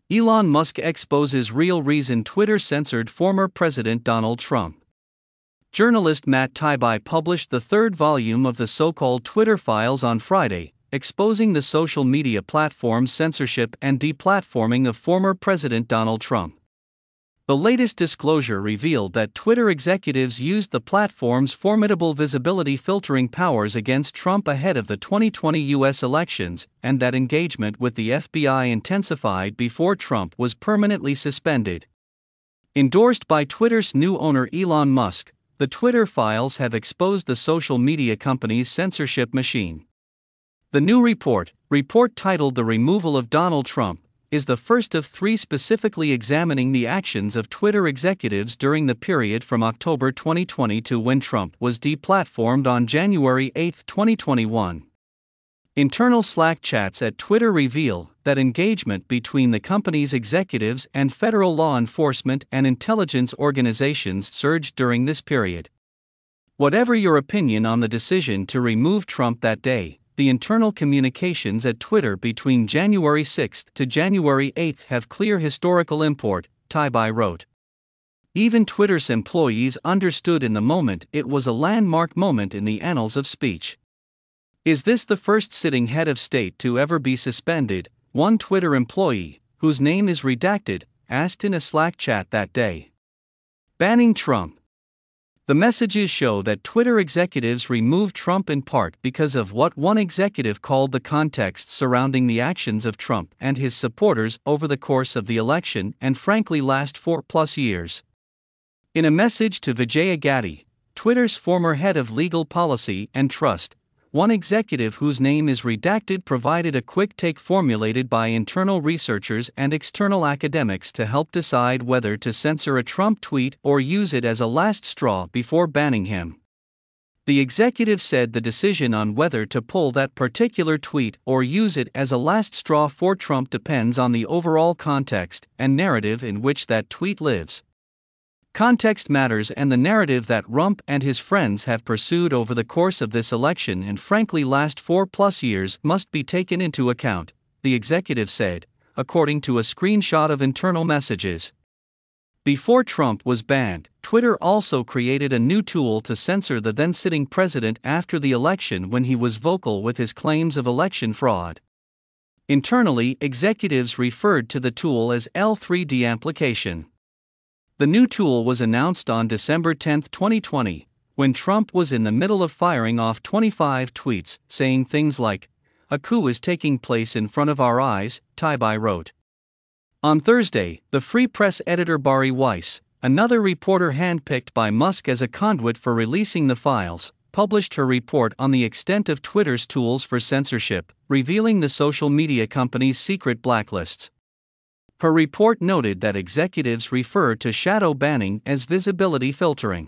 Elon Musk exposes real reason Twitter censored former President Donald Trump. Journalist Matt Taibbi published the third volume of the so-called Twitter files on Friday, exposing the social media platform's censorship and deplatforming of former President Donald Trump. The latest disclosure revealed that Twitter executives used the platform's formidable visibility filtering powers against Trump ahead of the 2020 U.S. elections, and that engagement with the FBI intensified before Trump was permanently suspended. Endorsed by Twitter's new owner Elon Musk, the Twitter files have exposed the social media company's censorship machine. The new report titled The Removal of Donald Trump, is the first of three specifically examining the actions of Twitter executives during the period from October 2020 to when Trump was deplatformed on January 8, 2021. Internal Slack chats at Twitter reveal that engagement between the company's executives and federal law enforcement and intelligence organizations surged during this period. Whatever your opinion on the decision to remove Trump that day, the internal communications at Twitter between January 6 to January 8 have clear historical import, Taibbi wrote. Even Twitter's employees understood in the moment it was a landmark moment in the annals of speech. Is this the first sitting head of state to ever be suspended? One Twitter employee, whose name is redacted, asked in a Slack chat that day. Banning Trump. The messages show that Twitter executives removed Trump in part because of what one executive called the context surrounding the actions of Trump and his supporters over the course of the election and frankly last 4+ years. In a message to Vijaya Gadde, Twitter's former head of legal policy and trust, one executive whose name is redacted provided a quick take formulated by internal researchers and external academics to help decide whether to censor a Trump tweet or use it as a last straw before banning him. The executive said the decision on whether to pull that particular tweet or use it as a last straw for Trump depends on the overall context and narrative in which that tweet lives. Context matters, and the narrative that Trump and his friends have pursued over the course of this election and frankly last 4+ years must be taken into account, the executive said, according to a screenshot of internal messages. Before Trump was banned, Twitter also created a new tool to censor the then-sitting president after the election when he was vocal with his claims of election fraud. Internally, executives referred to the tool as L3 deamplification. The new tool was announced on December 10, 2020, when Trump was in the middle of firing off 25 tweets, saying things like, "A coup is taking place in front of our eyes," Taibbi wrote. On Thursday, the Free Press editor Bari Weiss, another reporter handpicked by Musk as a conduit for releasing the files, published her report on the extent of Twitter's tools for censorship, revealing the social media company's secret blacklists. Her report noted that executives refer to shadow banning as visibility filtering.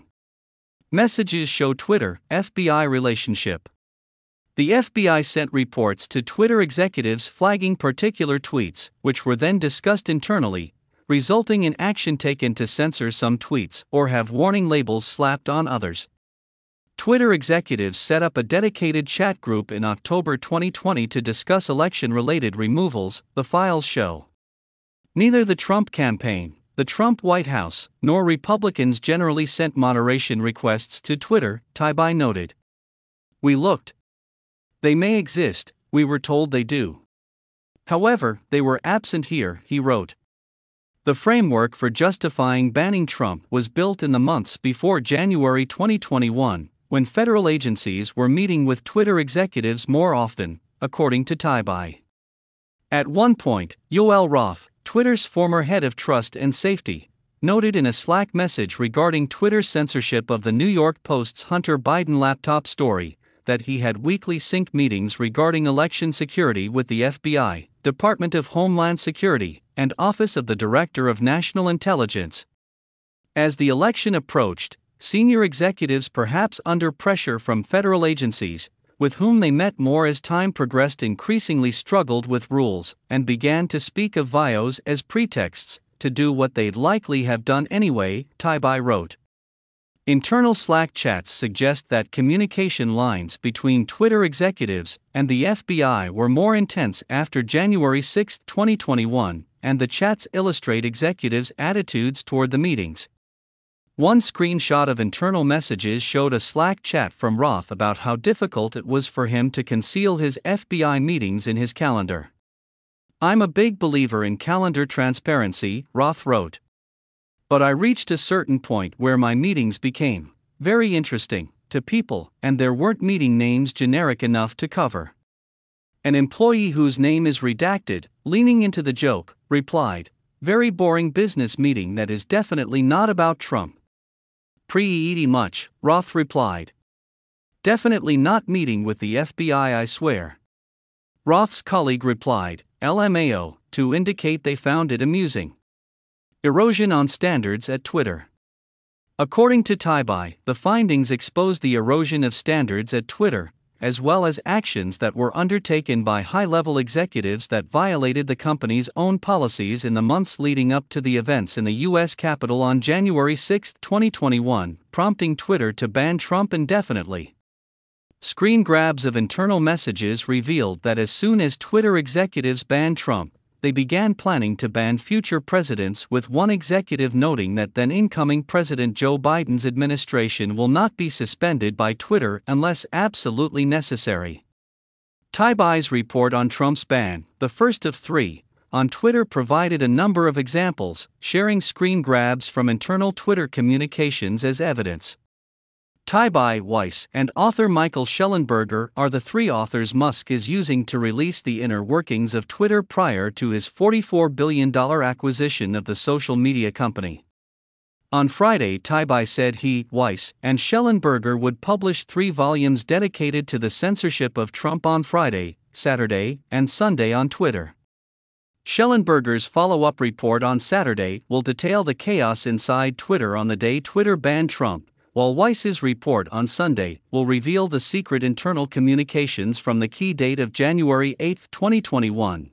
Messages show Twitter-FBI relationship. The FBI sent reports to Twitter executives flagging particular tweets, which were then discussed internally, resulting in action taken to censor some tweets or have warning labels slapped on others. Twitter executives set up a dedicated chat group in October 2020 to discuss election-related removals, the files show. Neither the Trump campaign, the Trump White House, nor Republicans generally sent moderation requests to Twitter, Taibbi noted. We looked. They may exist, we were told they do. However, they were absent here, he wrote. The framework for justifying banning Trump was built in the months before January 2021, when federal agencies were meeting with Twitter executives more often, according to Taibbi. At one point, Yoel Roth, Twitter's former head of trust and safety, noted in a Slack message regarding Twitter's censorship of the New York Post's Hunter Biden laptop story, that he had weekly sync meetings regarding election security with the FBI, Department of Homeland Security, and Office of the Director of National Intelligence. As the election approached, senior executives, perhaps under pressure from federal agencies, with whom they met more as time progressed, increasingly struggled with rules and began to speak of VIOs as pretexts to do what they'd likely have done anyway, Taibbi wrote. Internal Slack chats suggest that communication lines between Twitter executives and the FBI were more intense after January 6, 2021, and the chats illustrate executives' attitudes toward the meetings. One screenshot of internal messages showed a Slack chat from Roth about how difficult it was for him to conceal his FBI meetings in his calendar. "I'm a big believer in calendar transparency," Roth wrote. "But I reached a certain point where my meetings became very interesting to people, and there weren't meeting names generic enough to cover." An employee whose name is redacted, leaning into the joke, replied, "Very boring business meeting that is definitely not about Trump." "Pretty much," Roth replied. "Definitely not meeting with the FBI, I swear." Roth's colleague replied, LMAO, to indicate they found it amusing. Erosion on standards at Twitter. According to Taibbi, the findings exposed the erosion of standards at Twitter, as well as actions that were undertaken by high-level executives that violated the company's own policies in the months leading up to the events in the U.S. Capitol on January 6, 2021, prompting Twitter to ban Trump indefinitely. Screen grabs of internal messages revealed that as soon as Twitter executives banned Trump, they began planning to ban future presidents, with one executive noting that then incoming President Joe Biden's administration will not be suspended by Twitter unless absolutely necessary. Taibbi's report on Trump's ban, the first of three, on Twitter provided a number of examples, sharing screen grabs from internal Twitter communications as evidence. Taibbi, Weiss, and author Michael Shellenberger are the three authors Musk is using to release the inner workings of Twitter prior to his $44 billion acquisition of the social media company. On Friday, Taibbi said he, Weiss, and Shellenberger would publish 3 volumes dedicated to the censorship of Trump on Friday, Saturday, and Sunday on Twitter. Shellenberger's follow-up report on Saturday will detail the chaos inside Twitter on the day Twitter banned Trump, while Weiss's report on Sunday will reveal the secret internal communications from the key date of January 8, 2021.